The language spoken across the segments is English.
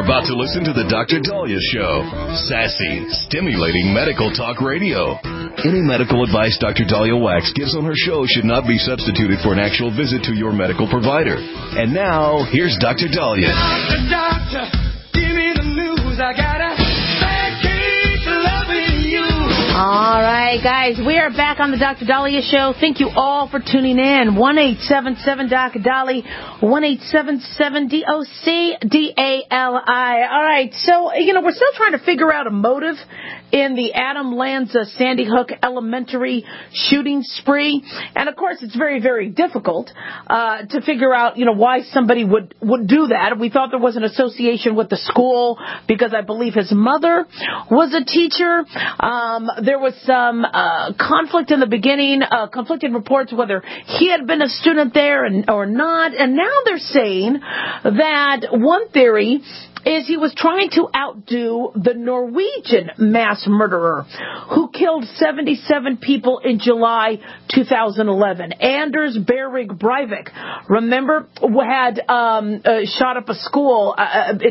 are about to listen to the Dr. Daliah Show. Sassy, stimulating medical talk radio. Any medical advice Dr. Daliah Wax gives on her show should not be substituted for an actual visit to your medical provider. And now, here's Dr. Daliah. Doctor, give me the news. I got a bad case of loving you. All right, guys, we are back on the Dr. Daliah Show. Thank you all for tuning in. 1-877-Dr. 1-877-DOC-DALI. All right, so, we're still trying to figure out a motive in the Adam Lanza Sandy Hook Elementary shooting spree. And, of course, it's very, very difficult to figure out, why somebody would do that. We thought there was an association with the school because I believe his mother was a teacher. There was some conflict in the beginning, conflicting reports whether he had been a student there or not. And now they're saying that one theory is he was trying to outdo the Norwegian mass murderer who killed 77 people in July 2011. Anders Behring Breivik, remember, had shot up a school back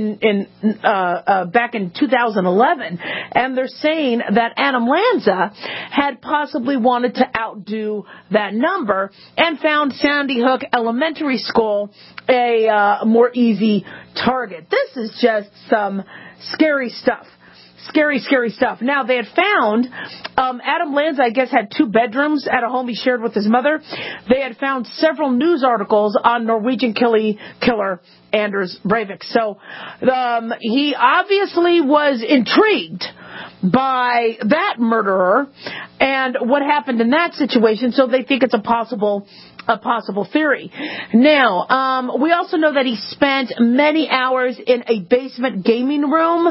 in 2011, and they're saying that Adam Lanza had possibly wanted to outdo that number and found Sandy Hook Elementary School a more easy target. This is just some scary stuff. Scary, scary stuff. Now, they had found, Adam Lanza, I guess, had 2 bedrooms at a home he shared with his mother. They had found several news articles on Norwegian killer Anders Breivik. So, he obviously was intrigued by that murderer and what happened in that situation, so they think it's a possible theory. Now, we also know that he spent many hours in a basement gaming room.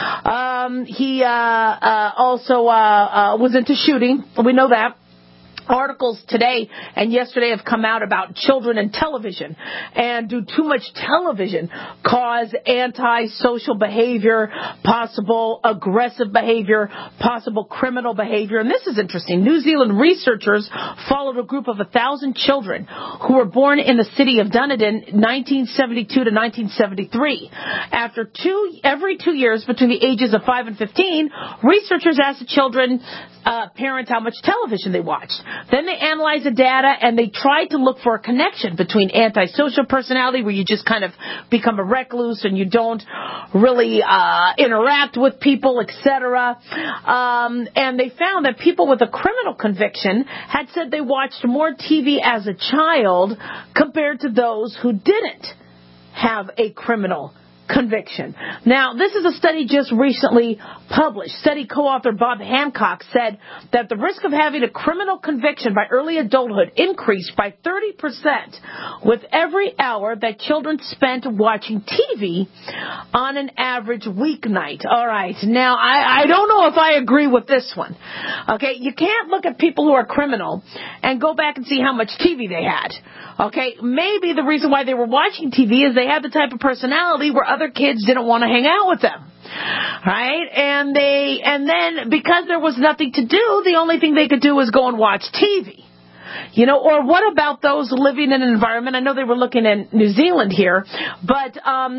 He also was into shooting. We know that. Articles today and yesterday have come out about children and television, and do too much television cause anti-social behavior, possible aggressive behavior, possible criminal behavior. And this is interesting. New Zealand researchers followed a group of 1,000 children who were born in the city of Dunedin 1972 to 1973. After every 2 years between the ages of 5 and 15, researchers asked the children parents how much television they watched. Then they analyzed the data and they tried to look for a connection between antisocial personality, where you just kind of become a recluse and you don't really interact with people, etc. And they found that people with a criminal conviction had said they watched more TV as a child compared to those who didn't have a criminal conviction. Now, this is a study just recently published. Study co-author Bob Hancock said that the risk of having a criminal conviction by early adulthood increased by 30% with every hour that children spent watching TV on an average weeknight. All right. Now, I don't know if I agree with this one. Okay. You can't look at people who are criminal and go back and see how much TV they had. Okay. Maybe the reason why they were watching TV is they had the type of personality where other kids didn't want to hang out with them. Right? And then because there was nothing to do, the only thing they could do was go and watch TV. Or what about those living in an environment? I know they were looking in New Zealand here, but,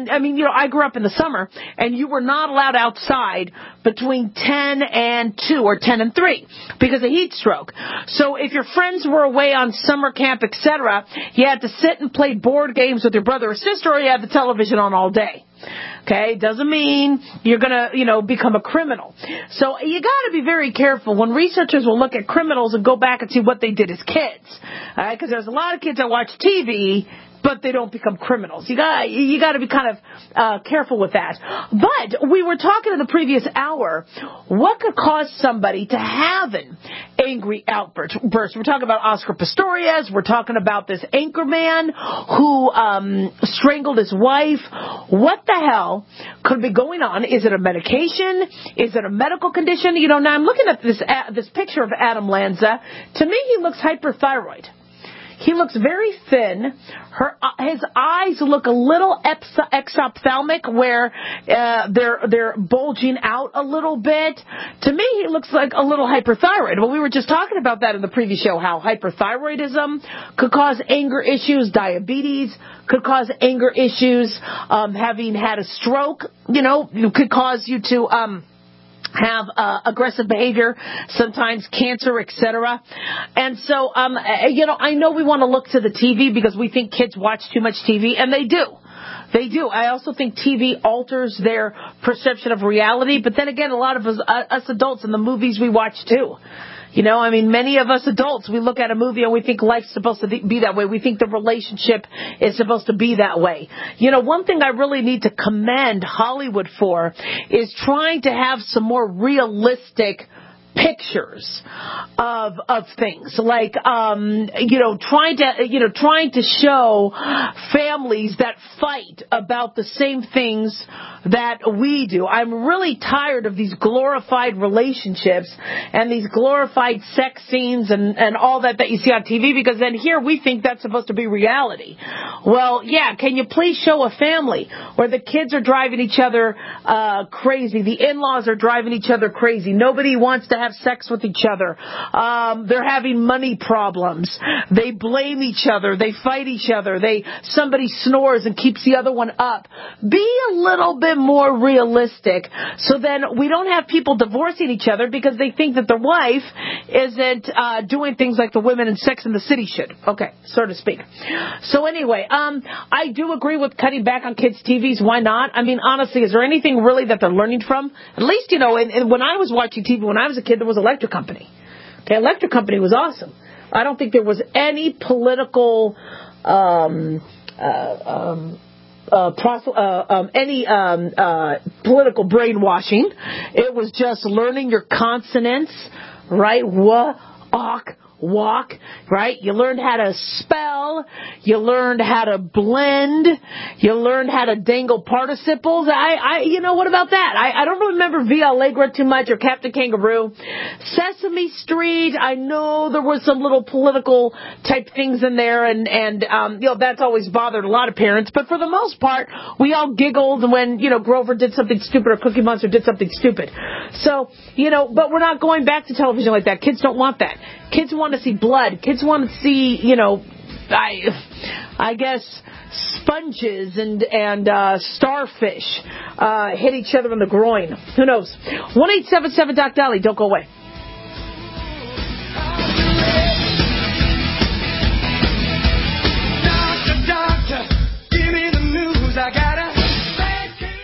I grew up in the summer, and you were not allowed outside between 10 and 2 or 10 and 3 because of heat stroke. So if your friends were away on summer camp, etc., you had to sit and play board games with your brother or sister, or you had the television on all day. Okay, doesn't mean you're going to, become a criminal. So you got to be very careful when researchers will look at criminals and go back and see what they did as kids. All right, because there's a lot of kids that watch TV, but they don't become criminals. You got to be kind of careful with that. But we were talking in the previous hour, what could cause somebody to have an angry outburst? We're talking about Oscar Pistorius. We're talking about this anchor man who strangled his wife. What the hell could be going on? Is it a medication? Is it a medical condition? Now I'm looking at this picture of Adam Lanza. To me, he looks hyperthyroid. He looks very thin. His eyes look a little exophthalmic, where they're bulging out a little bit. To me, he looks like a little hyperthyroid. Well, we were just talking about that in the previous show, how hyperthyroidism could cause anger issues, diabetes could cause anger issues, having had a stroke, could cause you to have aggressive behavior, sometimes cancer, etc. And so, I know we want to look to the TV because we think kids watch too much TV, and they do. They do. I also think TV alters their perception of reality, but then again, a lot of us adults in the movies we watch too. Many of us adults, we look at a movie and we think life's supposed to be that way. We think the relationship is supposed to be that way. One thing I really need to commend Hollywood for is trying to have some more realistic pictures of things, like trying to show families that fight about the same things that we do. I'm really tired of these glorified relationships and these glorified sex scenes and all that you see on TV, because then here we think that's supposed to be reality. Well, yeah, can you please show a family where the kids are driving each other crazy, the in-laws are driving each other crazy, nobody wants to have sex with each other, they're having money problems, they blame each other, they fight each other, somebody snores and keeps the other one up. Be a little bit more realistic, so then we don't have people divorcing each other because they think that their wife isn't doing things like the women in Sex and the City should. Okay, so to speak. So anyway, I do agree with cutting back on kids' TVs. Why not? Honestly, is there anything really that they're learning from? At least, when I was watching TV when I was a kid, there was Electric Company. Okay, Electric Company was awesome. I don't think there was any political political brainwashing. It was just learning your consonants, right? Walk, right? You learned how to spell. You learned how to blend. You learned how to dangle participles. What about that? I don't remember Via Allegra too much, or Captain Kangaroo. Sesame Street, I know there was some little political type things in there, and that's always bothered a lot of parents, but for the most part, we all giggled when, Grover did something stupid or Cookie Monster did something stupid. So, but we're not going back to television like that. Kids don't want that. Kids want to see blood. Kids want to see, I guess, sponges and starfish hit each other in the groin. Who knows? 1-877-DOC-DOLLY. Don't go away. Doctor, give me the news. I got a bad case.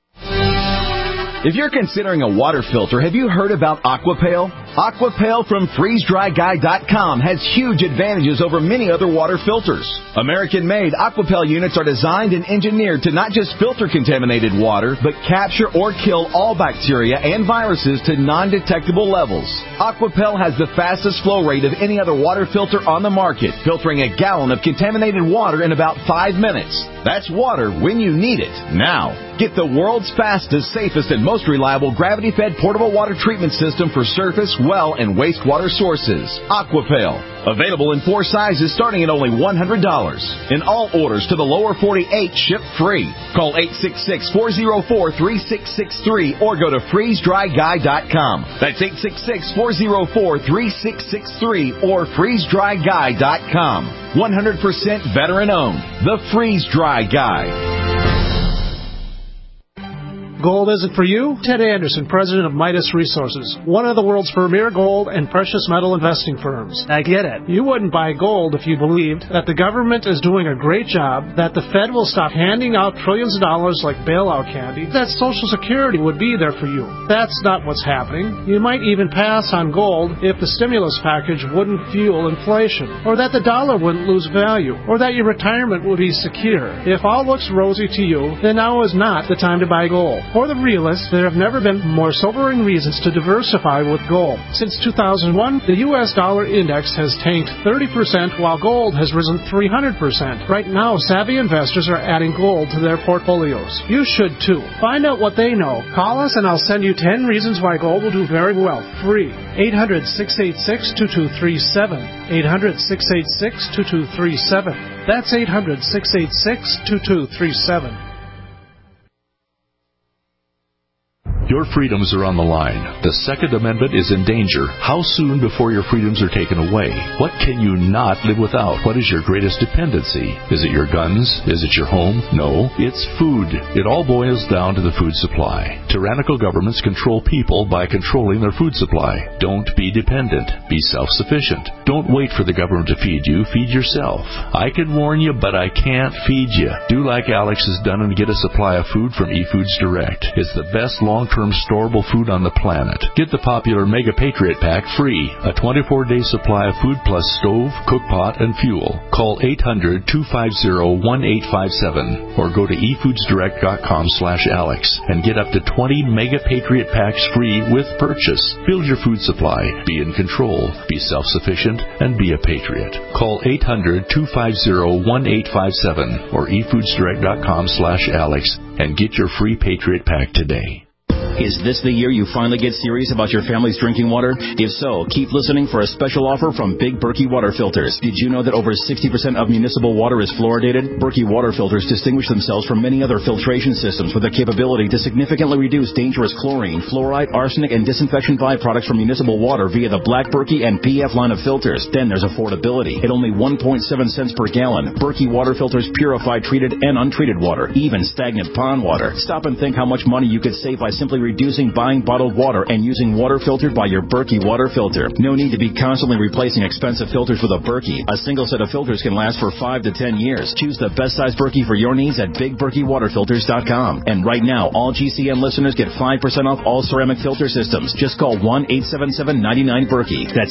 If you're considering a water filter, have you heard about Aquapale? Aquapale from FreezeDryGuy.com has huge advantages over many other water filters. American-made Aquapale units are designed and engineered to not just filter contaminated water, but capture or kill all bacteria and viruses to non-detectable levels. Aquapale has the fastest flow rate of any other water filter on the market, filtering a gallon of contaminated water in about 5 minutes. That's water when you need it, now. Get the world's fastest, safest, and most reliable gravity-fed portable water treatment system for surface, well, and wastewater sources. Aquapale. Available in 4 sizes starting at only $100. And all orders to the lower 48 ship free. Call 866-404-3663 or go to FreezeDryGuy.com. That's 866-404-3663 or FreezeDryGuy.com. 100% veteran owned. The Freeze Dry Guy. Gold isn't for you? Ted Anderson, president of Midas Resources, one of the world's premier gold and precious metal investing firms. I get it. You wouldn't buy gold if you believed that the government is doing a great job, that the Fed will stop handing out trillions of dollars like bailout candy, that Social Security would be there for you. That's not what's happening. You might even pass on gold if the stimulus package wouldn't fuel inflation, or that the dollar wouldn't lose value, or that your retirement would be secure. If all looks rosy to you, then now is not the time to buy gold. For the realists, there have never been more sobering reasons to diversify with gold. Since 2001, the U.S. dollar index has tanked 30%, while gold has risen 300%. Right now, savvy investors are adding gold to their portfolios. You should too. Find out what they know. Call us and I'll send you 10 reasons why gold will do very well. Free. 800-686-2237. 800-686-2237. That's 800-686-2237. Your freedoms are on the line. The Second Amendment is in danger. How soon before your freedoms are taken away? What can you not live without? What is your greatest dependency? Is it your guns? Is it your home? No, it's food. It all boils down to the food supply. Tyrannical governments control people by controlling their food supply. Don't be dependent. Be self-sufficient. Don't wait for the government to feed you. Feed yourself. I can warn you, but I can't feed you. Do like Alex has done and get a supply of food from eFoods Direct. It's the best long-term storable food on the planet. Get the popular Mega Patriot Pack free. A 24-day supply of food plus stove, cookpot, and fuel. Call 800-250-1857 or go to efoodsdirect.com/Alex and get up to 20 Mega Patriot Packs free with purchase. Build your food supply. Be in control. Be self-sufficient and be a patriot. Call 800-250-1857 or efoodsdirect.com/Alex and get your free Patriot Pack today. Is this the year you finally get serious about your family's drinking water? If so, keep listening for a special offer from Big Berkey Water Filters. Did you know that over 60% of municipal water is fluoridated? Berkey Water Filters distinguish themselves from many other filtration systems with the capability to significantly reduce dangerous chlorine, fluoride, arsenic, and disinfection byproducts from municipal water via the Black Berkey and PF line of filters. Then there's affordability. At only 1.7 cents per gallon, Berkey Water Filters purify treated and untreated water, even stagnant pond water. Stop and think how much money you could save by simply reducing buying bottled water and using water filtered by your Berkey water filter. No need to be constantly replacing expensive filters with a Berkey. A single set of filters can last for 5 to 10 years. Choose the best size Berkey for your needs at BigBerkeyWaterFilters.com. And right now, all GCN listeners get 5% off all ceramic filter systems. Just call 1-877-99-BERKEY. That's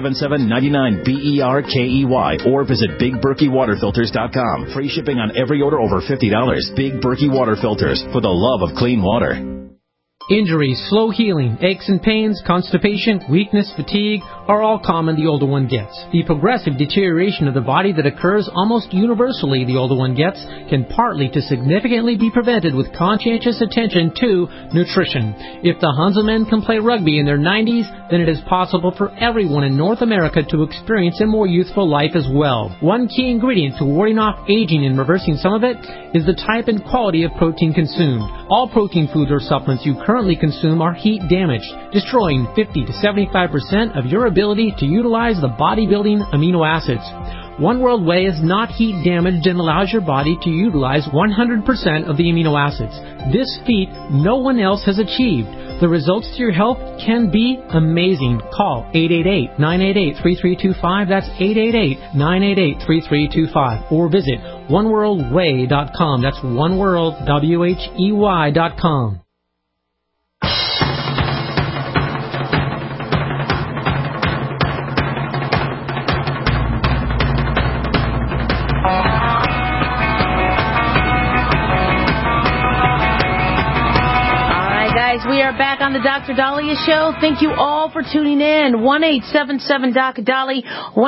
877-99-BERKEY or visit BigBerkeyWaterFilters.com. Free shipping on every order over $50. Big Berkey Water Filters, for the love of clean water. Injuries, slow healing, aches and pains, constipation, weakness, fatigue are all common the older one gets. The progressive deterioration of the body that occurs almost universally the older one gets can partly to significantly be prevented with conscientious attention to nutrition. If the Hanselmen can play rugby in their 90s, then it is possible for everyone in North America to experience a more youthful life as well. One key ingredient to warding off aging and reversing some of it is the type and quality of protein consumed. All protein foods or supplements you currently consume are heat damaged, destroying 50 to 75% of your ability to utilize the bodybuilding amino acids. One World Whey is not heat damaged and allows your body to utilize 100% of the amino acids. This feat no one else has achieved. The results to your health can be amazing. Call 888-988-3325. That's 888-988-3325. Or visit oneworldwhey.com. That's oneworld.com. We are back on the Dr. Dahlia Show. Thank you all for tuning in. 1-877-DOC-DALI,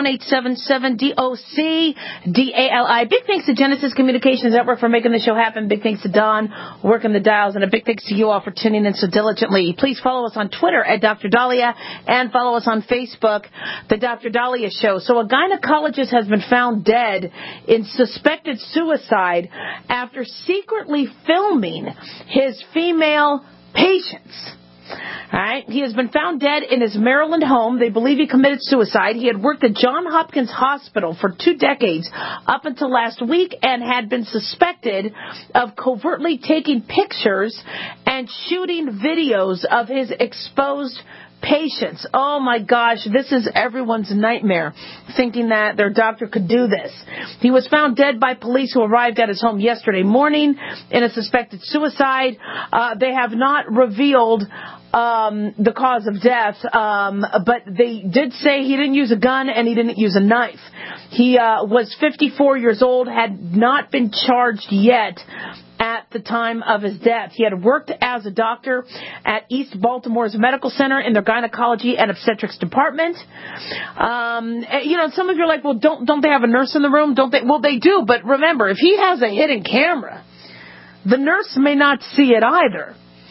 1-877-DOC-DALI. Big thanks to Genesis Communications Network for making the show happen. Big thanks to Don working the dials. And a big thanks to you all for tuning in so diligently. Please follow us on Twitter at Dr. Dahlia and follow us on Facebook, the Dr. Dahlia Show. So a gynecologist has been found dead in suspected suicide after secretly filming his female patients. All right. He has been found dead in his Maryland home. They believe he committed suicide. He had worked at Johns Hopkins Hospital for 2 decades up until last week and had been suspected of covertly taking pictures and shooting videos of his exposed patients. Oh my gosh, this is everyone's nightmare, thinking that their doctor could do this. He was found dead by police who arrived at his home yesterday morning in a suspected suicide. They have not revealed the cause of death, but they did say he didn't use a gun and he didn't use a knife. He was 54 years old, had not been charged yet at at the time of his death. He had worked as a doctor at East Baltimore's Medical Center in their gynecology and obstetrics department. Some of you are like, well, don't they have a nurse in the room? Don't they? Well, they do, but remember, if he has a hidden camera, the nurse may not see it either.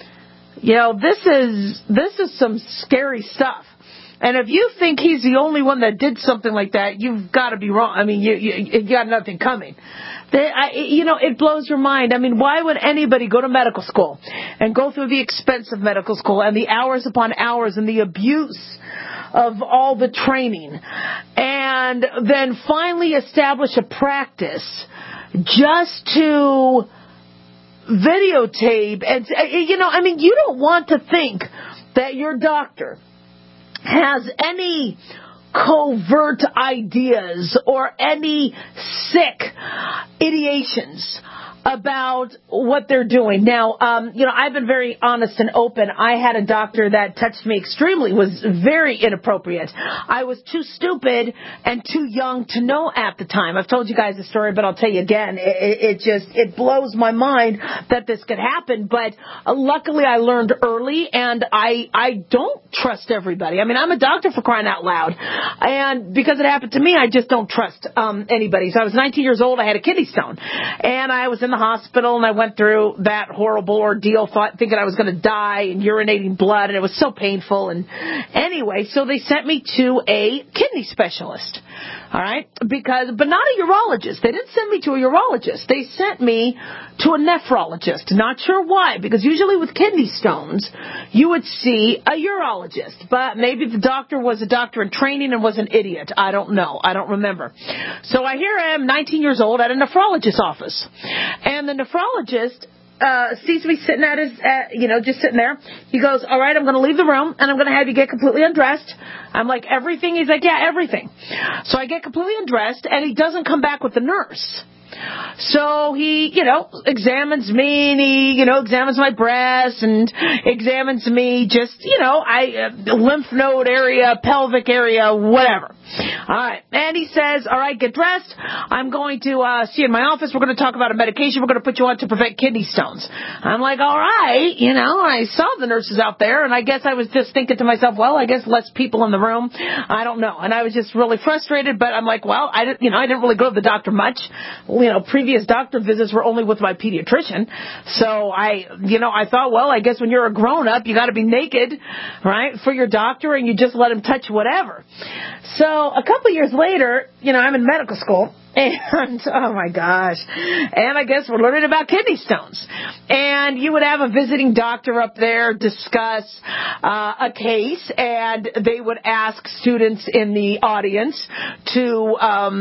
This is some scary stuff. And if you think he's the only one that did something like that, you've got to be wrong. I mean, you got nothing coming. It blows your mind. I mean, why would anybody go to medical school and go through the expense of medical school and the hours upon hours and the abuse of all the training and then finally establish a practice just to videotape? And, you don't want to think that your doctor has any covert ideas or any sick ideations about what they're doing. Now, I've been very honest and open. I had a doctor that touched me extremely, was very inappropriate. I was too stupid and too young to know at the time. I've told you guys the story, but I'll tell you again. It blows my mind that this could happen. But luckily I learned early, and I don't trust everybody. I mean, I'm a doctor, for crying out loud. And because it happened to me, I just don't trust anybody. So I was 19 years old. I had a kidney stone. And I was in the hospital, and I went through that horrible ordeal, thinking I was going to die and urinating blood, and it was so painful. And anyway, so they sent me to a kidney specialist. All right? But not a urologist. They didn't send me to a urologist. They sent me to a nephrologist. Not sure why, because usually with kidney stones, you would see a urologist. But maybe the doctor was a doctor in training and was an idiot. I don't know. I don't remember. So here I am, 19 years old, at a nephrologist's office. And the nephrologist sees me sitting just sitting there. He goes, all right, I'm going to leave the room, and I'm going to have you get completely undressed. I'm like, everything? He's like, yeah, everything. So I get completely undressed, and he doesn't come back with the nurse. So he, examines me, and he, examines my breasts and examines me just, lymph node area, pelvic area, whatever. All right. And he says, all right, get dressed. I'm going to see you in my office. We're going to talk about a medication we're going to put you on to prevent kidney stones. I'm like, all right. I saw the nurses out there, and I guess I was just thinking to myself, well, I guess less people in the room. I don't know. And I was just really frustrated, but I'm like, well, I didn't really go to the doctor much. Previous doctor visits were only with my pediatrician. So I thought, well, I guess when you're a grown up, you got to be naked, right, for your doctor, and you just let him touch whatever. So a couple years later, I'm in medical school, and oh my gosh, and I guess we're learning about kidney stones. And you would have a visiting doctor up there discuss a case, and they would ask students in the audience to,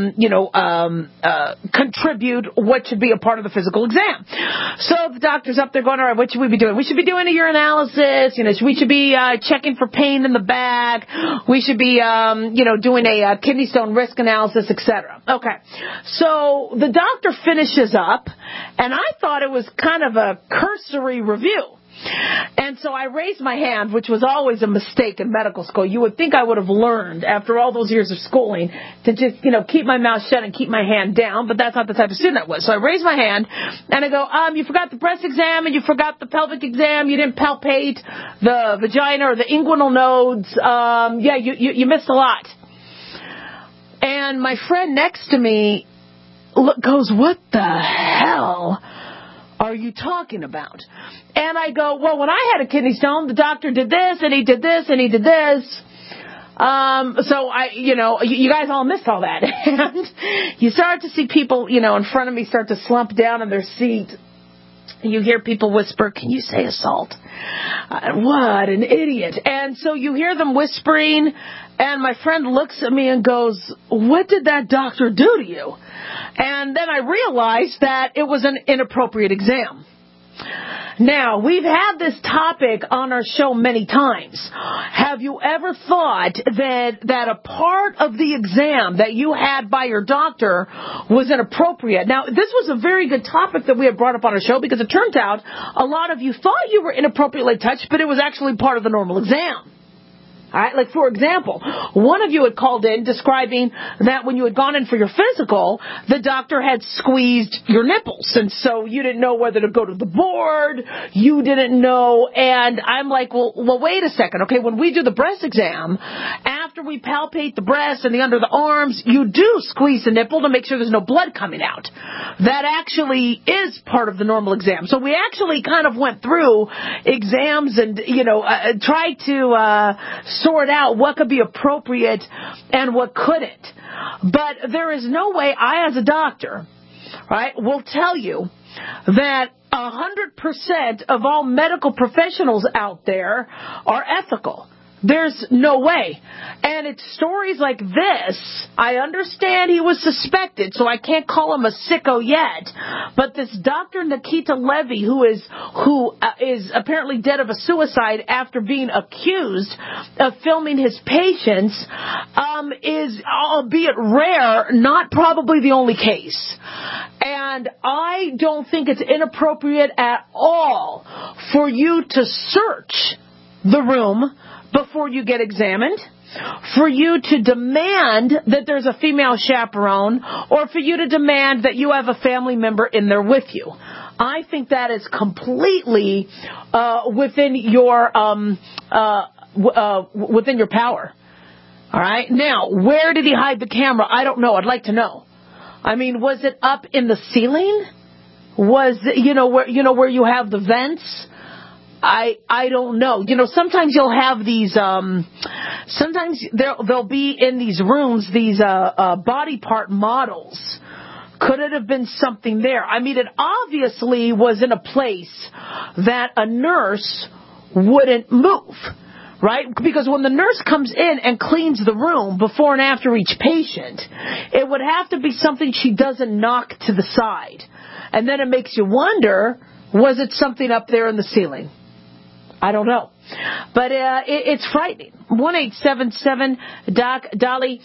contribute what should be a part of the physical exam. So the doctor's up there going, all right, what should we be doing? We should be doing a urinalysis. We should be checking for pain in the back. We should be, doing a kidney stone risk analysis, etc. Okay. So the doctor finishes up, and I thought it was kind of a cursory review. And so I raised my hand, which was always a mistake in medical school. You would think I would have learned after all those years of schooling to just, keep my mouth shut and keep my hand down, but that's not the type of student I was. So I raised my hand, and I go, you forgot the breast exam, and you forgot the pelvic exam. You didn't palpate the vagina or the inguinal nodes. You missed a lot. And my friend next to me goes, what the hell are you talking about? And I go, well, when I had a kidney stone, the doctor did this, and he did this, and he did this. So you guys all missed all that. And you start to see people, in front of me start to slump down in their seat. You hear people whisper, can you say assault? What an idiot. And so you hear them whispering, and my friend looks at me and goes, what did that doctor do to you? And then I realized that it was an inappropriate exam. Now, we've had this topic on our show many times. Have you ever thought that a part of the exam that you had by your doctor was inappropriate? Now, this was a very good topic that we had brought up on our show, because it turned out a lot of you thought you were inappropriately touched, but it was actually part of the normal exam. All right, like, for example, one of you had called in describing that when you had gone in for your physical, the doctor had squeezed your nipples. And so you didn't know whether to go to the board. You didn't know. And I'm like, well, wait a second. Okay, when we do the breast exam, after we palpate the breast and the under the arms, you do squeeze the nipple to make sure there's no blood coming out. That actually is part of the normal exam. So we actually kind of went through exams and, tried to sort out what could be appropriate and what couldn't. But there is no way I, as a doctor, right, will tell you that 100% of all medical professionals out there are ethical. There's no way. And it's stories like this. I understand he was suspected, so I can't call him a sicko yet. But this Dr. Nikita Levy, who is apparently dead of a suicide after being accused of filming his patients, is, albeit rare, not probably the only case. And I don't think it's inappropriate at all for you to search the room before you get examined, for you to demand that there's a female chaperone, or for you to demand that you have a family member in there with you. I think that is completely within your power. All right? Now, where did he hide the camera? I don't know. I'd like to know. I mean, was it up in the ceiling? Was it, where you have the vents? I don't know. Sometimes you'll have these, sometimes they'll be in these rooms, these body part models. Could it have been something there? I mean, it obviously was in a place that a nurse wouldn't move, right? Because when the nurse comes in and cleans the room before and after each patient, it would have to be something she doesn't knock to the side. And then it makes you wonder, was it something up there in the ceiling? I don't know. But it's frightening. 1-877-DOC-DALI,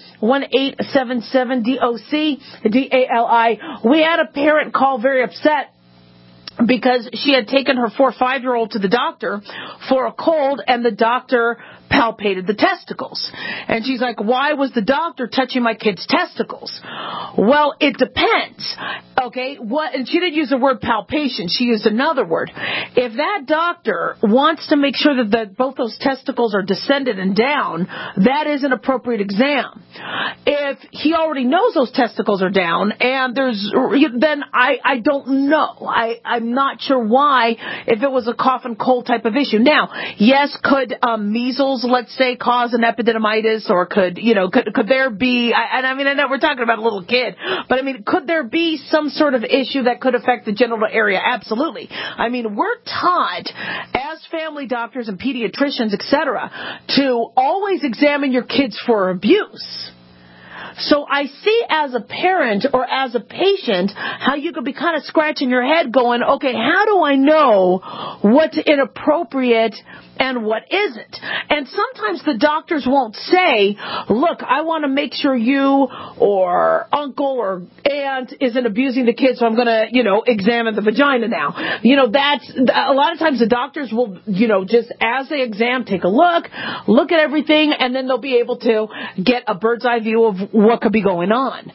1-877-DOC-DALI. We had a parent call very upset because she had taken her 4 or 5-year-old to the doctor for a cold, and the doctor palpated the testicles. And she's like, why was the doctor touching my kid's testicles? Well, it depends. Okay, and she didn't use the word palpation. She used another word. If that doctor wants to make sure that both those testicles are descended and down, that is an appropriate exam. If he already knows those testicles are down, and then I don't know. I'm not sure why, if it was a cough and cold type of issue. Now, yes, could measles, let's say, cause an epididymitis, or could there be, I know we're talking about a little kid, but I mean, could there be some sort of issue that could affect the genital area? Absolutely. I mean, we're taught as family doctors and pediatricians, etc., to always examine your kids for abuse. So I see as a parent or as a patient how you could be kind of scratching your head going, okay, how do I know what's inappropriate and what isn't? And sometimes the doctors won't say, look, I want to make sure you or uncle or aunt isn't abusing the kid, so I'm going to, examine the vagina now. That's a lot of times the doctors will, just as they exam, take a look at everything, and then they'll be able to get a bird's eye view of what could be going on.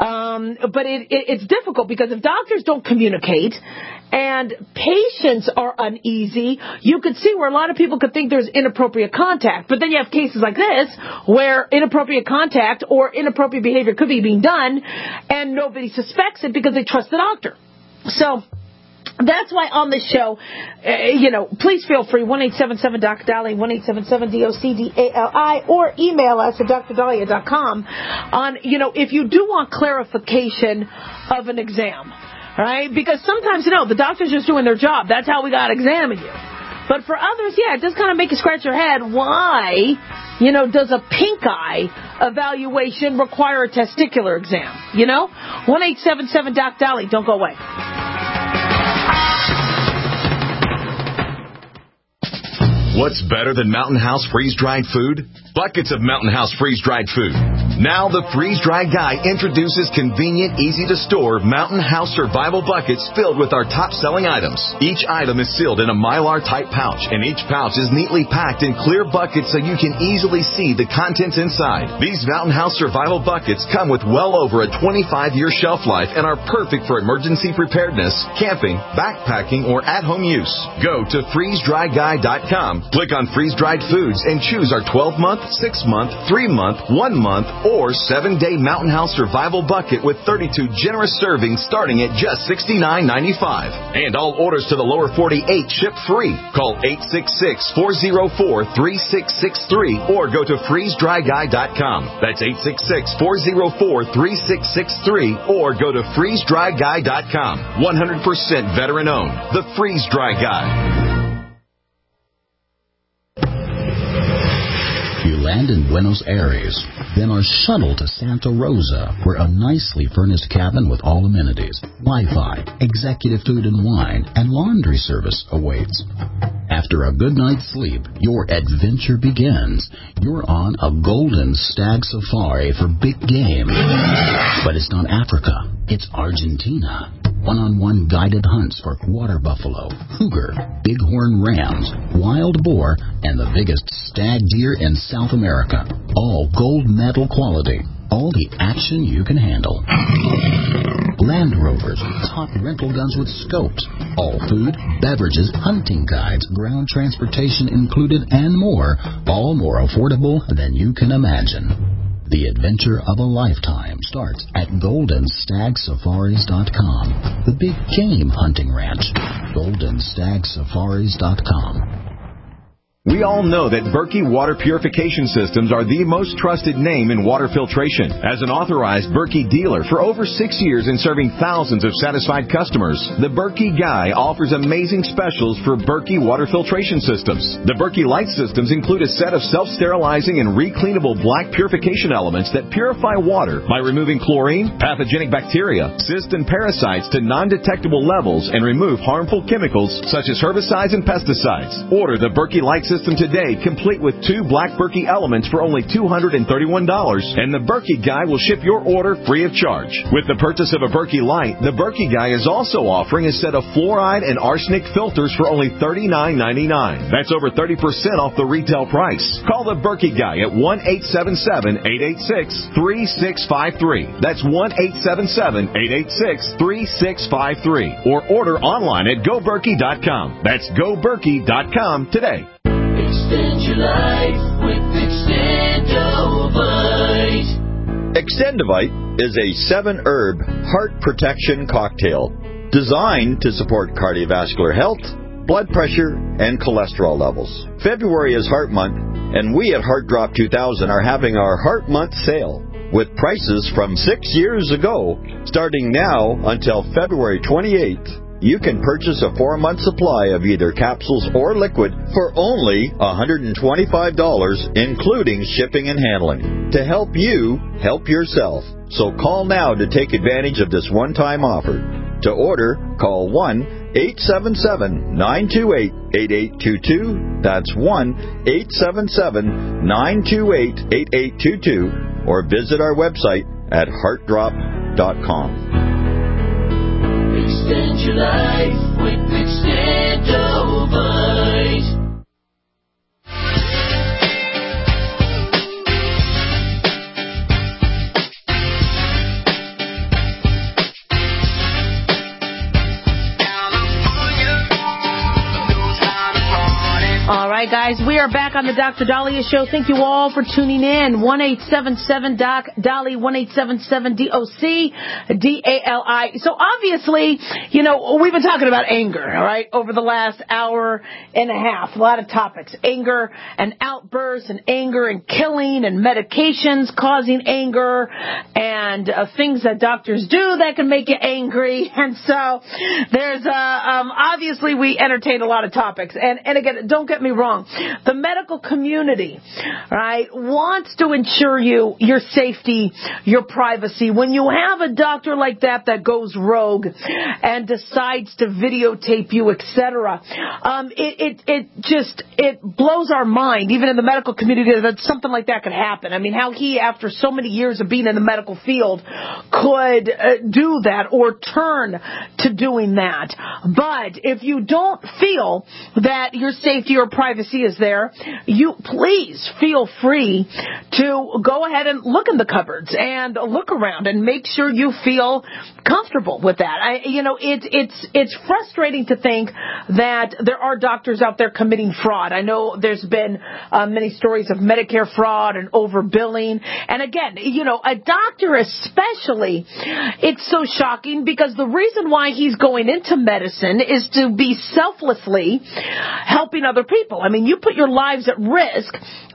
But it's difficult because if doctors don't communicate and patients are uneasy, you could see where a lot of people could think there's inappropriate contact. But then you have cases like this where inappropriate contact or inappropriate behavior could be being done and nobody suspects it because they trust the doctor. So that's why on this show, please feel free, 1-877-DOC-DALI, 1-877-DOC-DALI, or email us at drdalia.com on, if you do want clarification of an exam, right? Because sometimes, the doctor's just doing their job. That's how we got to examine you. But for others, it does kind of make you scratch your head. Why, does a pink eye evaluation require a testicular exam? 1-877-DOC-DALI. Don't go away. What's better than Mountain House freeze-dried food? Buckets of Mountain House freeze-dried food. Now the freeze-dried guy introduces convenient, easy-to-store Mountain House survival buckets filled with our top-selling items. Each item is sealed in a Mylar-type pouch, and each pouch is neatly packed in clear buckets so you can easily see the contents inside. These Mountain House survival buckets come with well over a 25-year shelf life and are perfect for emergency preparedness, camping, backpacking, or at-home use. Go to freezedryguy.com, click on freeze-dried foods, and choose our 12-month, 6-month, 3-month, 1-month, or 7-day Mountain House survival bucket with 32 generous servings starting at just $69.95. And all orders to the lower 48 ship free. Call 866-404-3663 or go to freezedryguy.com. That's 866-404-3663 or go to freezedryguy.com. 100% veteran owned. The Freeze Dry Guy. You land in Buenos Aires, then are shuttled to Santa Rosa, where a nicely furnished cabin with all amenities, Wi-Fi, executive food and wine, and laundry service awaits. After a good night's sleep, your adventure begins. You're on a golden stag safari for big game. But it's not Africa, it's Argentina. One-on-one guided hunts for water buffalo, cougar, bighorn rams, wild boar, and the biggest stag deer in South America. All gold medal quality. All the action you can handle. Land Rovers, top rental guns with scopes. All food, beverages, hunting guides, ground transportation included, and more. All more affordable than you can imagine. The adventure of a lifetime starts at GoldenStagSafaris.com. The big game hunting ranch. GoldenStagSafaris.com. We all know that Berkey Water Purification Systems are the most trusted name in water filtration. As an authorized Berkey dealer for over 6 years and serving thousands of satisfied customers, the Berkey Guy offers amazing specials for Berkey Water Filtration Systems. The Berkey Light Systems include a set of self-sterilizing and recleanable black purification elements that purify water by removing chlorine, pathogenic bacteria, cysts, and parasites to non-detectable levels and remove harmful chemicals such as herbicides and pesticides. Order the Berkey Light System today, complete with 2 black Berkey elements for only $231, and the Berkey Guy will ship your order free of charge. With the purchase of a Berkey Light, the Berkey Guy is also offering a set of fluoride and arsenic filters for only $39.99. That's over 30% off the retail price. Call the Berkey Guy at 1-877-886-3653. That's 1-877-886-3653. Or order online at GoBerkey.com. That's GoBerkey.com today. Extend your life with Extendovite. Extendovite is a 7-herb heart protection cocktail designed to support cardiovascular health, blood pressure, and cholesterol levels. February is Heart Month, and we at Heart Drop 2000 are having our Heart Month sale with prices from 6 years ago starting now until February 28th. You can purchase a 4-month supply of either capsules or liquid for only $125, including shipping and handling, to help you help yourself. So call now to take advantage of this one-time offer. To order, call 1-877-928-8822. That's 1-877-928-8822. Or visit our website at heartdrop.com. Extend your life with Extendovite. All right, guys, we are back on the Dr. Daliah Show. Thank you all for tuning in. 1-877-DOC-DALI, 1-877-DOC-DALI. So obviously, you know, we've been talking about anger, all right, over the last hour and a half. A lot of topics. Anger and outbursts and anger and killing and medications causing anger and things that doctors do that can make you angry. And so there's, obviously we entertain a lot of topics. And again, don't get get me wrong. The medical community, right, wants to ensure your safety, your privacy. When you have a doctor like that goes rogue and decides to videotape you, etc., it blows our mind, even in the medical community, that something like that could happen. I mean, how he, after so many years of being in the medical field, could do that or turn to doing that. But if you don't feel that your safety or privacy is there, you please feel free to go ahead and look in the cupboards and look around and make sure you feel comfortable with that. It's frustrating to think that there are doctors out there committing fraud. I know there's been many stories of Medicare fraud and overbilling. And again, a doctor especially, it's so shocking because the reason why he's going into medicine is to be selflessly helping other people. I mean, you put your lives at risk,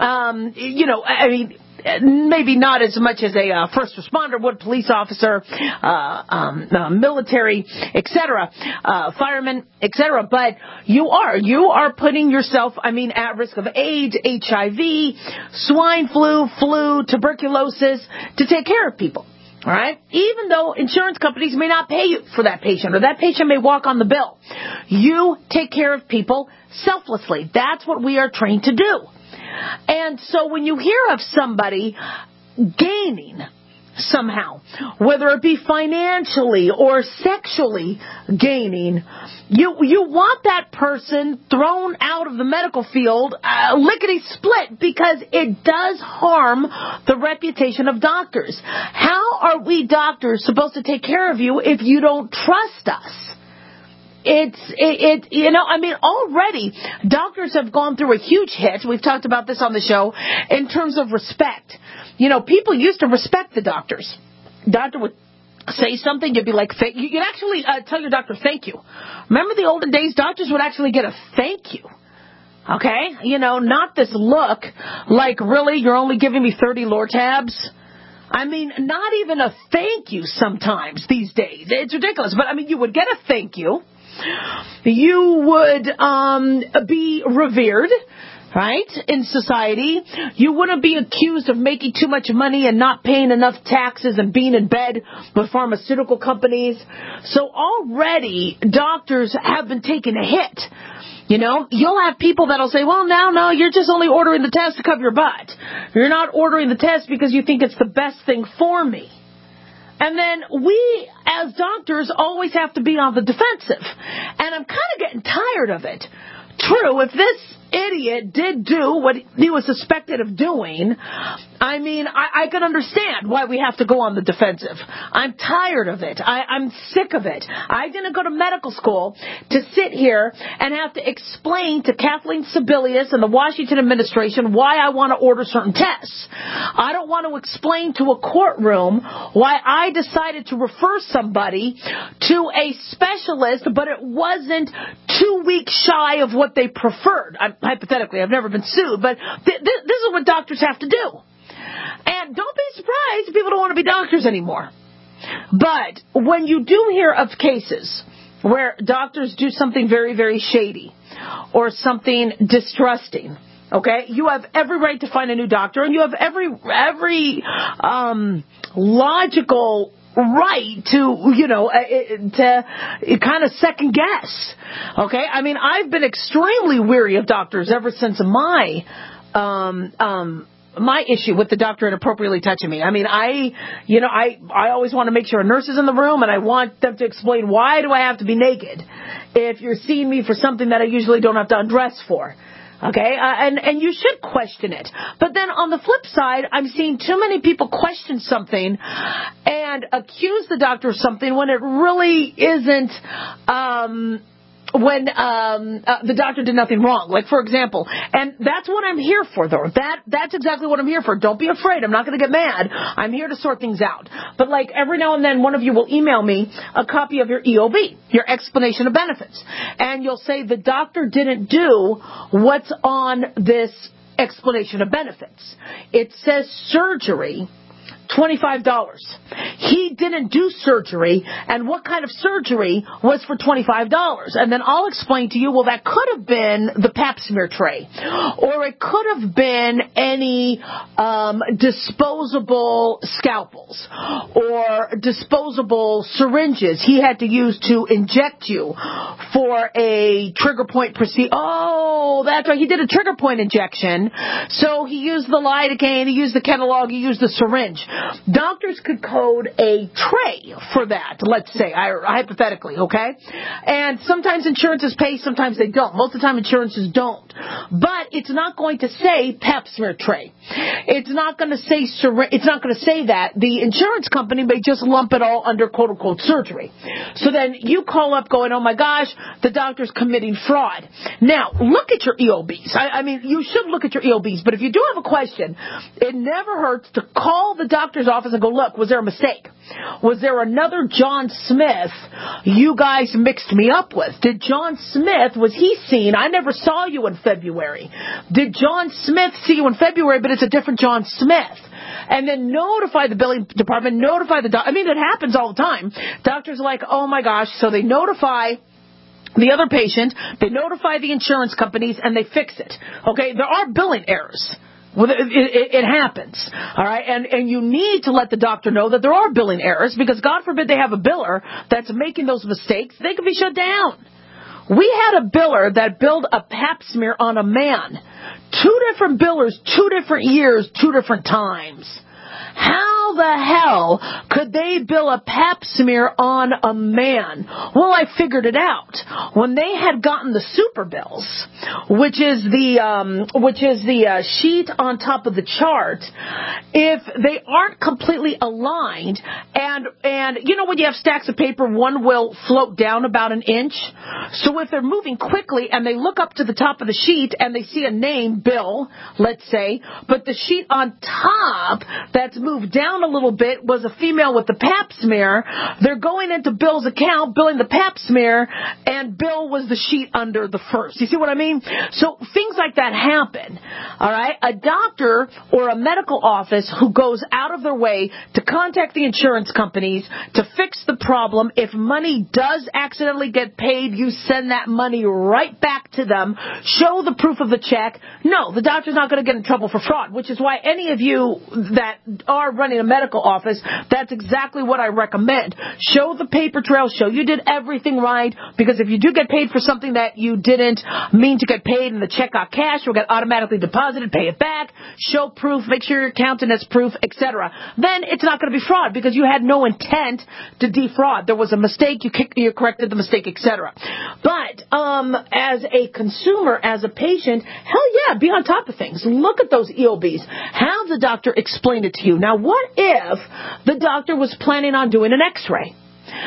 maybe not as much as a first responder would, police officer, military, etc., firemen, etc. But you are putting yourself, at risk of AIDS, HIV, swine flu, tuberculosis, to take care of people. All right? Even though insurance companies may not pay you for that patient, or that patient may walk on the bill, you take care of people selflessly. That's what we are trained to do. And so when you hear of somebody gaining somehow, whether it be financially or sexually gaining, you want that person thrown out of the medical field lickety-split, because it does harm the reputation of doctors. How are we doctors supposed to take care of you if you don't trust us? Already doctors have gone through a huge hit. We've talked about this on the show in terms of respect. People used to respect the doctors. Doctor would say something, you'd be like, you'd actually tell your doctor thank you. Remember the olden days, doctors would actually get a thank you. Okay? Not this look like, really, you're only giving me 30 Lortabs? Not even a thank you sometimes these days. It's ridiculous. But, you would get a thank you. You would be revered, right, in society. You wouldn't be accused of making too much money and not paying enough taxes and being in bed with pharmaceutical companies. So already doctors have been taking a hit. You'll have people that'll say, well, no, you're just only ordering the test to cover your butt. You're not ordering the test because you think it's the best thing for me. And then we, as doctors, always have to be on the defensive. And I'm kind of getting tired of it. True, if this idiot did do what he was suspected of doing, I can understand why we have to go on the defensive. I'm tired of it. I'm sick of it. I didn't go to medical school to sit here and have to explain to Kathleen Sebelius and the Washington administration why I want to order certain tests. I don't want to explain to a courtroom why I decided to refer somebody to a specialist, but it wasn't 2 weeks shy of what they preferred. Hypothetically, I've never been sued, but this is what doctors have to do. And don't be surprised if people don't want to be doctors anymore. But when you do hear of cases where doctors do something very, very shady or something distrusting, okay, you have every right to find a new doctor, and you have every logical right to kind of second guess. Okay? I've been extremely weary of doctors ever since my issue with the doctor inappropriately touching me. I always want to make sure a nurse is in the room, and I want them to explain, why do I have to be naked if you're seeing me for something that I usually don't have to undress for? Okay, and you should question it. But then on the flip side, I'm seeing too many people question something and accuse the doctor of something when it really isn't, when the doctor did nothing wrong. Like, for example, and that's what I'm here for, though. That's exactly what I'm here for. Don't be afraid. I'm not going to get mad. I'm here to sort things out. But, like, every now and then, one of you will email me a copy of your EOB, your explanation of benefits. And you'll say the doctor didn't do what's on this explanation of benefits. It says surgery $25. He didn't do surgery, and what kind of surgery was for $25? And then I'll explain to you, well, that could have been the Pap smear tray, or it could have been any disposable scalpels or disposable syringes he had to use to inject you for a trigger point procedure. Oh, that's right. He did a trigger point injection, so he used the lidocaine, he used the Kenalog, he used the syringe. Doctors could code a tray for that, let's say, hypothetically, okay? And sometimes insurances pay, sometimes they don't. Most of the time insurances don't. But it's not going to say Pap smear tray. It's not going to say that. The insurance company may just lump it all under quote-unquote surgery. So then you call up going, oh my gosh, the doctor's committing fraud. Now, look at your EOBs. I mean, you should look at your EOBs, but if you do have a question, it never hurts to call the doctor's office and go, look, was there a mistake? Was there another John Smith you guys mixed me up with? Did John Smith, was he seen? I never saw you in February. Did John Smith see you in February, but it's a different John Smith? And then notify the billing department, notify the doctor. I mean, it happens all the time. Doctors are like, oh my gosh, so they notify the other patient, they notify the insurance companies, and they fix it. Okay, there are billing errors. Well, it happens, all right? And you need to let the doctor know that there are billing errors, because God forbid they have a biller that's making those mistakes. They could be shut down. We had a biller that billed a Pap smear on a man. 2 different billers, 2 different years, 2 different times. How the hell could they bill a Pap smear on a man? Well, I figured it out. When they had gotten the super bills, which is the sheet on top of the chart, if they aren't completely aligned, and you know when you have stacks of paper, one will float down about an inch. So if they're moving quickly and they look up to the top of the sheet and they see a name, Bill, let's say, but the sheet on top that's moved down a little bit was a female with the Pap smear, they're going into Bill's account, billing the Pap smear, and Bill was the sheet under the first. You see what I mean? So things like that happen. All right? A doctor or a medical office who goes out of their way to contact the insurance companies to fix the problem, if money does accidentally get paid, you send that money right back to them, show the proof of the check. No, the doctor's not going to get in trouble for fraud, which is why any of you that are running a medical office, that's exactly what I recommend. Show the paper trail, show you did everything right, because if you do get paid for something that you didn't mean to get paid and the check got cashed or got automatically deposited, pay it back, show proof, make sure your accountant has proof, etc. Then it's not going to be fraud, because you had no intent to defraud. There was a mistake, you corrected the mistake, etc. But as a consumer, as a patient, hell yeah, be on top of things. Look at those EOBs. Have the doctor explain it to you. Now, what if the doctor was planning on doing an x-ray?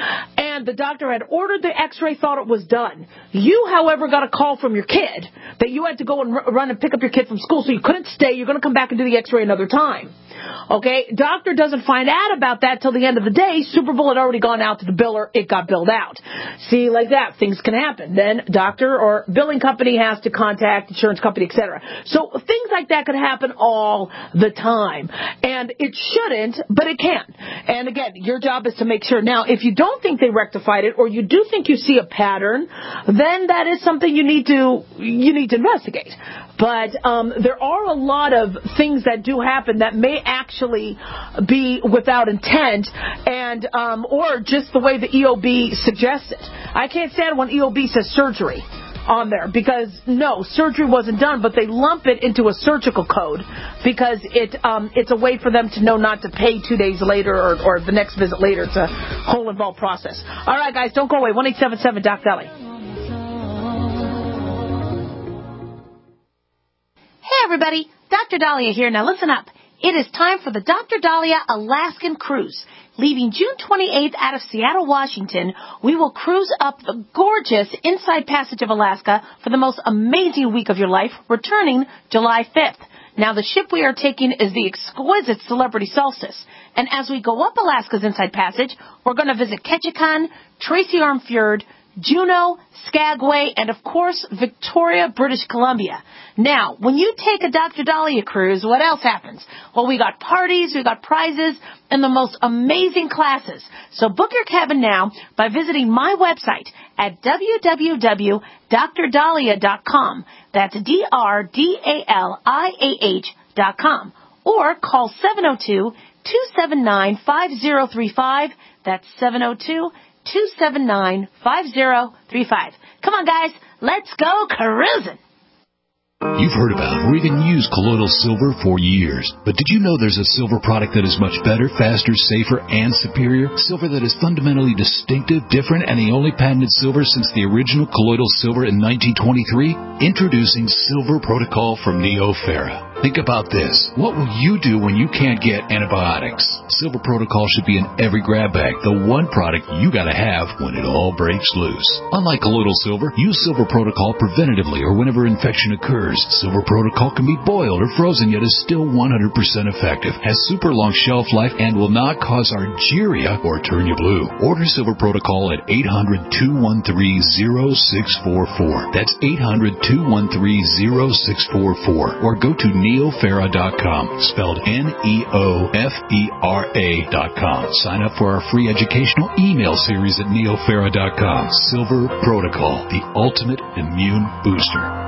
And the doctor had ordered the x-ray, thought it was done. You, however, got a call from your kid that you had to go and run and pick up your kid from school, so you couldn't stay. You're going to come back and do the x-ray another time. Okay? Doctor doesn't find out about that till the end of the day. Super Bowl had already gone out to the biller. It got billed out. See, like that, things can happen. Then doctor or billing company has to contact insurance company, etc. So things like that could happen all the time. And it shouldn't, but it can. And again, your job is to make sure. Now, if you don't think they rectified it, or you do think you see a pattern, then that is something you need to investigate. But there are a lot of things that do happen that may actually be without intent, and or just the way the EOB suggests it. I can't stand when EOB says surgery on there, because no, surgery wasn't done, but they lump it into a surgical code because it's a way for them to know not to pay 2 days later or the next visit later. It's a whole involved process. All right, guys, don't go away. 1-877-DOC-DALIA. Hey, everybody. Dr. Dahlia here. Now, listen up. It is time for the Dr. Dahlia Alaskan Cruise. Leaving June 28th out of Seattle, Washington, we will cruise up the gorgeous Inside Passage of Alaska for the most amazing week of your life, returning July 5th. Now, the ship we are taking is the exquisite Celebrity Solstice. And as we go up Alaska's Inside Passage, we're going to visit Ketchikan, Tracy Arm Fjord, Juneau, Skagway, and of course, Victoria, British Columbia. Now, when you take a Dr. Dahlia cruise, what else happens? Well, we got parties, we got prizes, and the most amazing classes. So book your cabin now by visiting my website at www.drdahlia.com. That's DRDALIAH.com. Or call 702-279-5035. That's 702-279-5035. Come on, guys. Let's go cruising. You've heard about or even used colloidal silver for years. But did you know there's a silver product that is much better, faster, safer, and superior? Silver that is fundamentally distinctive, different, and the only patented silver since the original colloidal silver in 1923? Introducing Silver Protocol from Neoferra. Think about this. What will you do when you can't get antibiotics? Silver Protocol should be in every grab bag, the one product you gotta have when it all breaks loose. Unlike colloidal silver, use Silver Protocol preventatively or whenever infection occurs. Silver Protocol can be boiled or frozen, yet is still 100% effective, has super long shelf life, and will not cause argyria or turn you blue. Order Silver Protocol at 800-213-0644. That's 800-213-0644. Or go to neoferra.com, spelled Neofera.com. Sign up for our free educational email series at neoferra.com. Silver Protocol, the ultimate immune booster.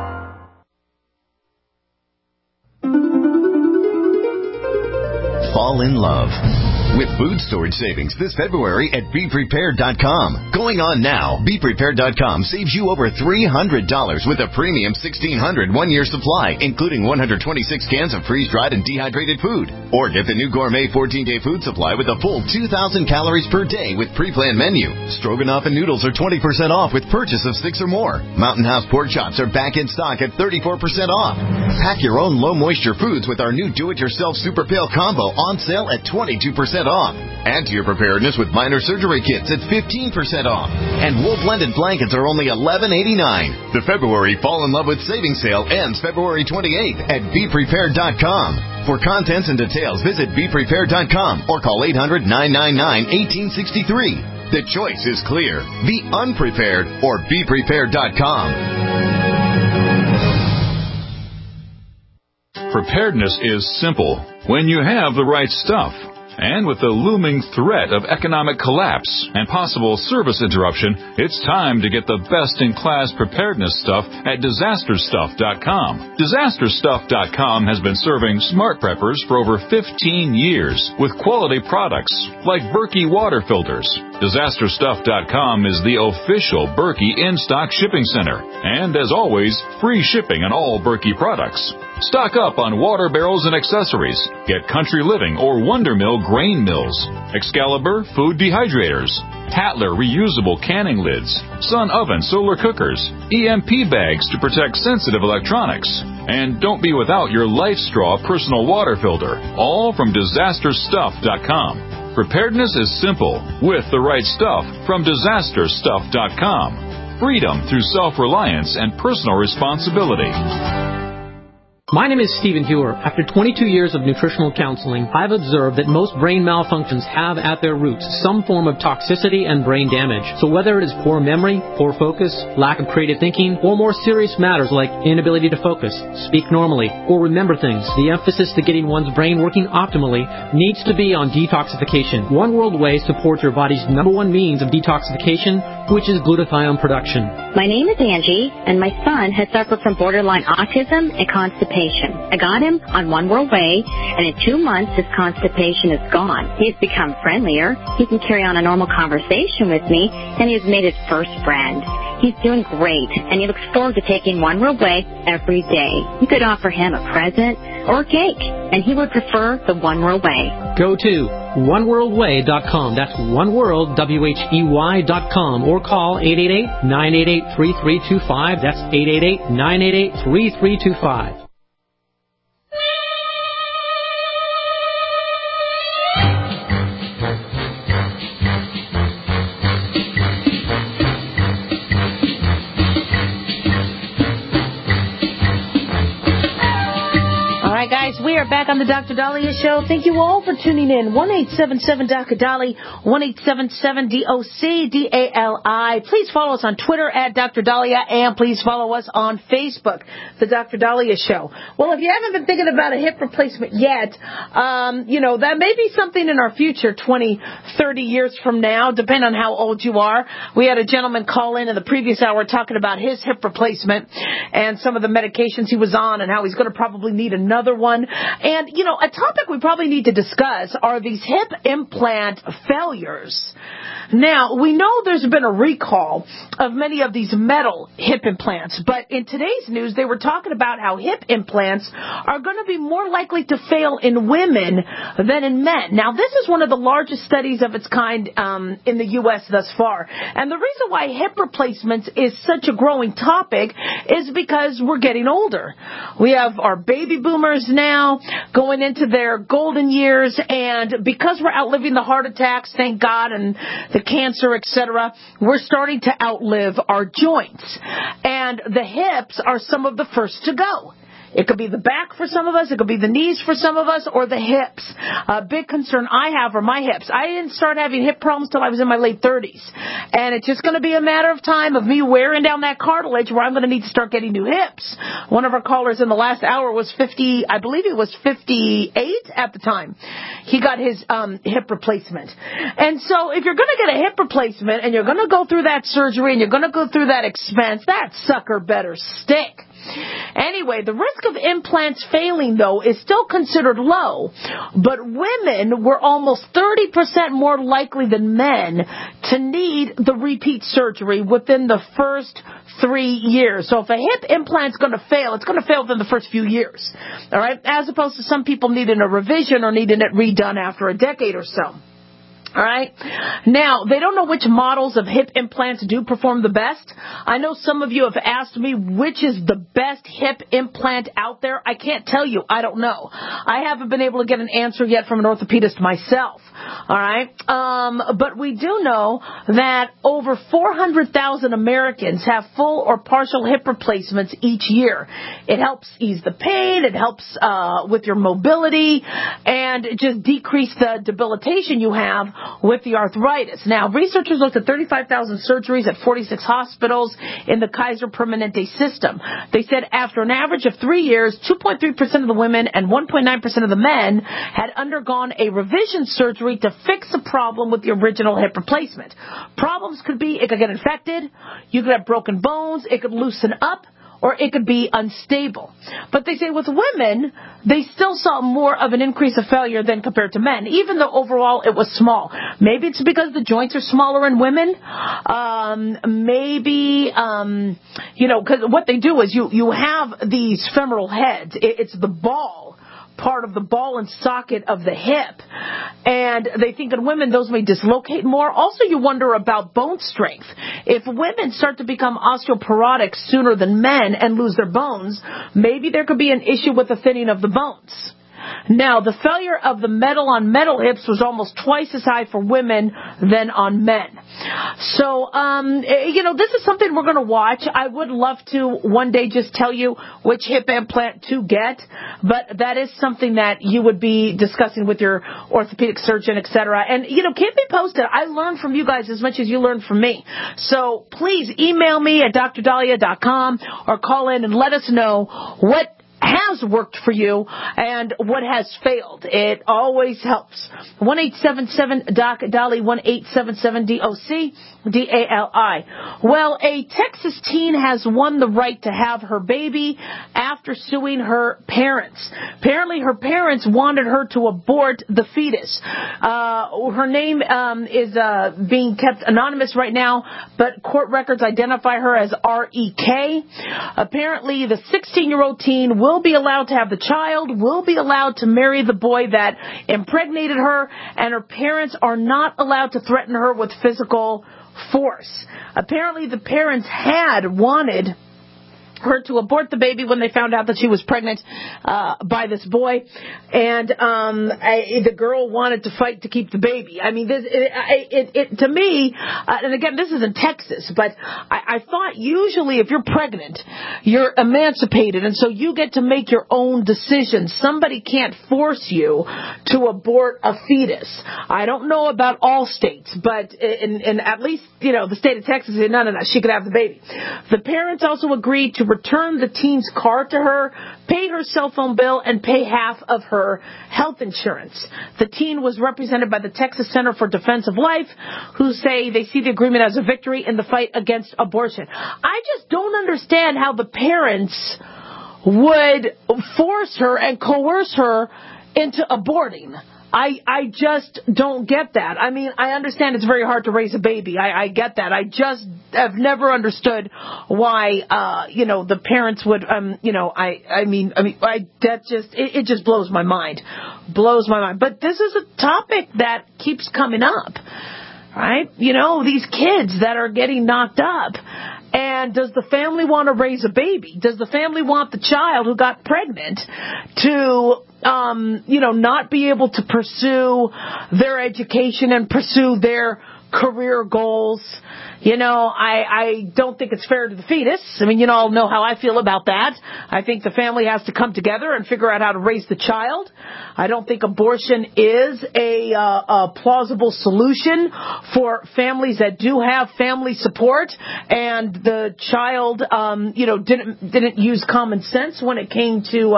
Fall in love with food storage savings this February at BePrepared.com. Going on now, BePrepared.com saves you over $300 with a premium 1,600 one-year supply, including 126 cans of freeze-dried and dehydrated food. Or get the new gourmet 14-day food supply with a full 2,000 calories per day with pre-planned menu. Stroganoff and noodles are 20% off with purchase of 6 or more. Mountain House pork chops are back in stock at 34% off. Pack your own low-moisture foods with our new do-it-yourself Super Pail Combo on sale at 22% off. Add to your preparedness with minor surgery kits at 15% off. And wool blended blankets are only $11.89. The February Fall in Love with Savings Sale ends February 28th at BePrepared.com. For contents and details, visit BePrepared.com or call 800-999-1863. The choice is clear. Be unprepared or BePrepared.com. Preparedness is simple when you have the right stuff. And with the looming threat of economic collapse and possible service interruption, it's time to get the best-in-class preparedness stuff at DisasterStuff.com. DisasterStuff.com has been serving smart preppers for over 15 years with quality products like Berkey water filters. DisasterStuff.com is the official Berkey in-stock shipping center. And as always, free shipping on all Berkey products. Stock up on water barrels and accessories. Get Country Living or Wonder Mill grain mills, Excalibur food dehydrators, Hatler reusable canning lids, Sun Oven solar cookers, EMP bags to protect sensitive electronics. And don't be without your Life Straw personal water filter, all from DisasterStuff.com. Preparedness is simple with the right stuff from DisasterStuff.com. Freedom through self-reliance and personal responsibility. My name is Stephen Hewer. After 22 years of nutritional counseling, I've observed that most brain malfunctions have at their roots some form of toxicity and brain damage. So whether it is poor memory, poor focus, lack of creative thinking, or more serious matters like inability to focus, speak normally, or remember things, the emphasis to getting one's brain working optimally needs to be on detoxification. One World Whey supports your body's number one means of detoxification, which is glutathione production. My name is Angie, and my son has suffered from borderline autism and constipation. I got him on One World Whey, and in 2 months his constipation is gone. He's become friendlier, he can carry on a normal conversation with me, and he has made his first friend. He's doing great, and he looks forward to taking One World Whey every day. You could offer him a present or a cake, and he would prefer the One World Whey. Go to oneworldwhey.com. That's oneworld.com, or call 888-988-3325. That's 888-988-3325. right, guys, we are back on the Dr. Dahlia Show. Thank you all for tuning in. 1-877-Dr. 1-877-DOC-DALI. Please follow us on Twitter at Dr. Dahlia, and please follow us on Facebook, the Dr. Dahlia Show. Well, if you haven't been thinking about a hip replacement yet, that may be something in our future, 20, 30 years from now, depending on how old you are. We had a gentleman call in the previous hour talking about his hip replacement and some of the medications he was on and how he's going to probably need another one. And, a topic we probably need to discuss are these hip implant failures. Now, we know there's been a recall of many of these metal hip implants, but in today's news, they were talking about how hip implants are going to be more likely to fail in women than in men. Now, this is one of the largest studies of its kind in the U.S. thus far. And the reason why hip replacements is such a growing topic is because we're getting older. We have our baby boomers now going into their golden years, and because we're outliving the heart attacks, thank God, and the cancer, etc., we're starting to outlive our joints. And the hips are some of the first to go. It could be the back for some of us. It could be the knees for some of us, or the hips. A big concern I have are my hips. I didn't start having hip problems till I was in my late 30s. And it's just going to be a matter of time of me wearing down that cartilage where I'm going to need to start getting new hips. One of our callers in the last hour was 50, I believe he was 58 at the time. He got his hip replacement. And so if you're going to get a hip replacement and you're going to go through that surgery and you're going to go through that expense, that sucker better stick. Anyway, the risk of implants failing, though, is still considered low, but women were almost 30% more likely than men to need the repeat surgery within the first 3 years. So if a hip implant's going to fail, it's going to fail within the first few years, all right, as opposed to some people needing a revision or needing it redone after a decade or so. All right. Now, they don't know which models of hip implants do perform the best. I know some of you have asked me which is the best hip implant out there. I can't tell you. I don't know. I haven't been able to get an answer yet from an orthopedist myself. All right. But we do know that over 400,000 Americans have full or partial hip replacements each year. It helps ease the pain. It helps with your mobility and just decrease the debilitation you have with the arthritis. Now, researchers looked at 35,000 surgeries at 46 hospitals in the Kaiser Permanente system. They said after an average of 3 years, 2.3% of the women and 1.9% of the men had undergone a revision surgery to fix a problem with the original hip replacement. Problems could be, it could get infected, you could have broken bones, it could loosen up, or it could be unstable. But they say with women, they still saw more of an increase of failure than compared to men, even though overall it was small. Maybe it's because the joints are smaller in women. Because what they do is you have these femoral heads. It's the ball, part of the ball and socket of the hip. And they think in women those may dislocate more. Also, you wonder about bone strength. If women start to become osteoporotic sooner than men and lose their bones, maybe there could be an issue with the thinning of the bones. Now, the failure of the metal-on-metal hips was almost twice as high for women than on men. So, this is something we're going to watch. I would love to one day just tell you which hip implant to get, but that is something that you would be discussing with your orthopedic surgeon, etc. And, keep me posted. I learn from you guys as much as you learn from me. So, please email me at drdahlia.com or call in and let us know what has worked for you and what has failed. It always helps. 1-877-DOC-DALI, 1-877-DOC-DALI. Well, a Texas teen has won the right to have her baby after suing her parents. Apparently, her parents wanted her to abort the fetus. Her name is being kept anonymous right now, but court records identify her as R.E.K. Apparently, the 16-year-old teen will be allowed to have the child, will be allowed to marry the boy that impregnated her, and her parents are not allowed to threaten her with physical force. Apparently, the parents had wanted her to abort the baby when they found out that she was pregnant by this boy, and the girl wanted to fight to keep the baby. I mean, to me, and again, this is in Texas, but I thought usually if you're pregnant, you're emancipated, and so you get to make your own decisions. Somebody can't force you to abort a fetus. I don't know about all states, but in at least, the state of Texas said no, she could have the baby. The parents also agreed to return the teen's car to her, pay her cell phone bill, and pay half of her health insurance. The teen was represented by the Texas Center for Defense of Life, who say they see the agreement as a victory in the fight against abortion. I just don't understand how the parents would force her and coerce her into aborting. I just don't get that. I mean, I understand it's very hard to raise a baby. I get that. I just have never understood why, the parents would, it just blows my mind. Blows my mind. But this is a topic that keeps coming up, right? These kids that are getting knocked up. And does the family want to raise a baby? Does the family want the child who got pregnant to, not be able to pursue their education and pursue their career goals? I don't think it's fair to the fetus. I mean, you all know how I feel about that. I think the family has to come together and figure out how to raise the child. I don't think abortion is a plausible solution for families that do have family support, and the child, didn't use common sense when it came to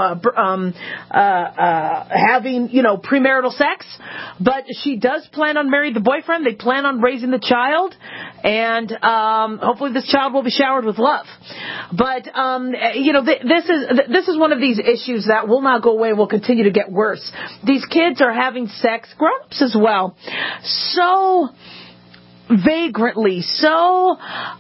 having, premarital sex. But she does plan on marrying the boyfriend. They plan on raising the child, and hopefully this child will be showered with love. But this is one of these issues that will not go away and will continue to get worse. These kids are having sex, grown-ups as well, so vagrantly, so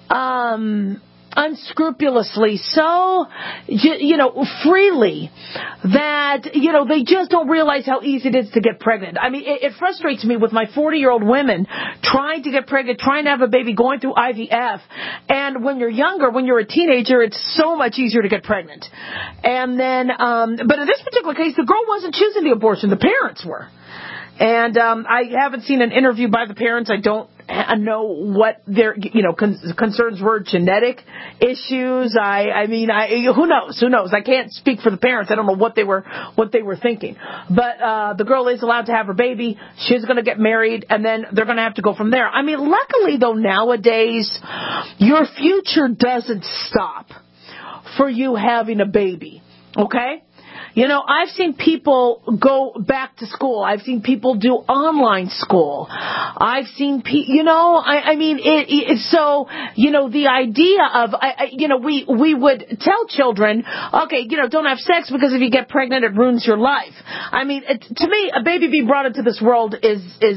unscrupulously, so freely, that they just don't realize how easy it is to get pregnant. I mean, it frustrates me with my 40-year-old women trying to get pregnant, trying to have a baby, going through IVF. And when you're younger, when you're a teenager, it's so much easier to get pregnant. And then, but in this particular case, the girl wasn't choosing the abortion; the parents were. And I haven't seen an interview by the parents. I don't know what their concerns were, genetic issues. Who knows? I can't speak for the parents. I don't know what they were thinking. But the girl is allowed to have her baby. She's going to get married, and then they're going to have to go from there. I mean, luckily though, nowadays your future doesn't stop for you having a baby. Okay? I've seen people go back to school. I've seen people do online school. I've seen the idea of, we would tell children, okay, don't have sex because if you get pregnant, it ruins your life. I mean, to me, a baby being brought into this world is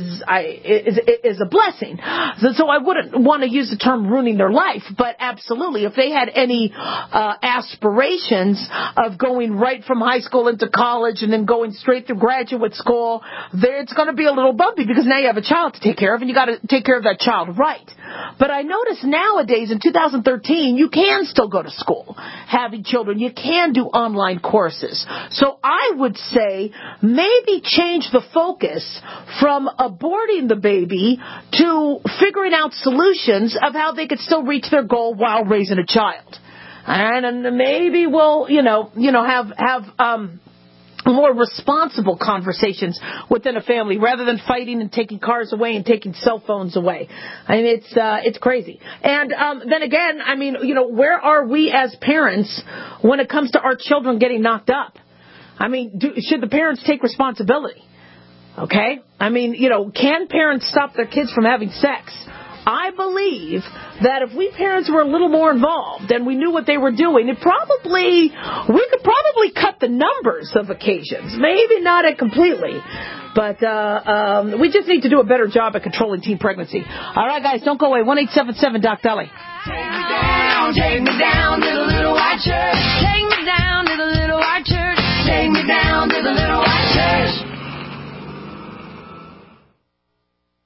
a blessing. So I wouldn't want to use the term ruining their life, but absolutely, if they had any aspirations of going right from high school into college and then going straight through graduate school, it's going to be a little bumpy because now you have a child to take care of, and you got to take care of that child right. But I notice nowadays in 2013, you can still go to school having children. You can do online courses. So I would say maybe change the focus from aborting the baby to figuring out solutions of how they could still reach their goal while raising a child. And maybe we'll, have more responsible conversations within a family rather than fighting and taking cars away and taking cell phones away. I mean, it's crazy. And then again, where are we as parents when it comes to our children getting knocked up? I mean, should the parents take responsibility? Okay? I mean, can parents stop their kids from having sex? I believe that if we parents were a little more involved and we knew what they were doing, we could probably cut the numbers of occasions. Maybe not it completely, but we just need to do a better job at controlling teen pregnancy. All right, guys, don't go away. 1-877-DOC-DOLLY. Take me down to the little white church. Take me down to the little white church. Take me down to the little white church.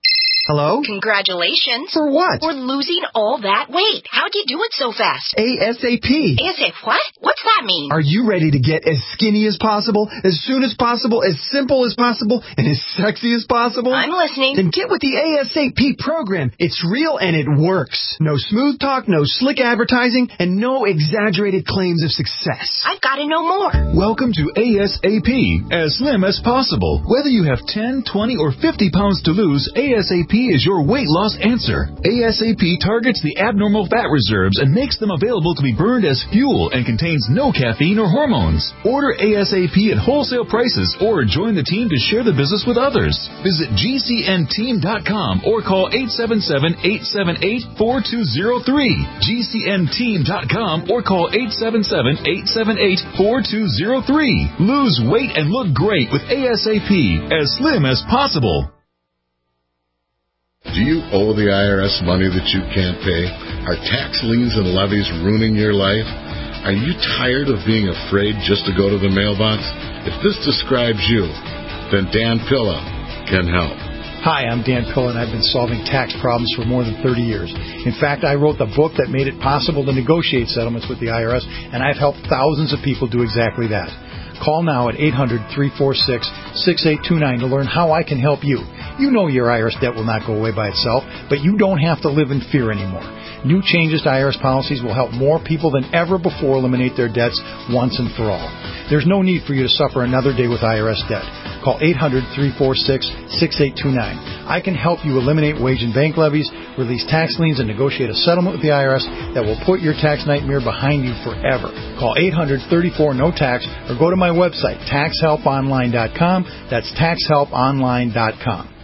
Hello? Congratulations. For what? For losing all that weight. How'd you do it so fast? ASAP. ASAP what? What's that mean? Are you ready to get as skinny as possible, as soon as possible, as simple as possible, and as sexy as possible? I'm listening. Then get with the ASAP program. It's real and it works. No smooth talk, no slick advertising, and no exaggerated claims of success. I've got to know more. Welcome to ASAP, as slim as possible. Whether you have 10, 20, or 50 pounds to lose, ASAP is your weight loss answer. ASAP targets the abnormal fat reserves and makes them available to be burned as fuel and contains no caffeine or hormones. Order ASAP at wholesale prices or join the team to share the business with others. Visit GCNteam.com or call 877-878-4203. GCNteam.com or call 877-878-4203. Lose weight and look great with ASAP, as slim as possible. Do you owe the IRS money that you can't pay? Are tax liens and levies ruining your life? Are you tired of being afraid just to go to the mailbox? If this describes you, then Dan Pilla can help. Hi, I'm Dan Pilla, and I've been solving tax problems for more than 30 years. In fact, I wrote the book that made it possible to negotiate settlements with the IRS, and I've helped thousands of people do exactly that. Call now at 800-346-6829 to learn how I can help you. You know your IRS debt will not go away by itself, but you don't have to live in fear anymore. New changes to IRS policies will help more people than ever before eliminate their debts once and for all. There's no need for you to suffer another day with IRS debt. Call 800-346-6829. I can help you eliminate wage and bank levies, release tax liens, and negotiate a settlement with the IRS that will put your tax nightmare behind you forever. Call 800-34-NO-TAX or go to my website, taxhelponline.com. That's taxhelponline.com.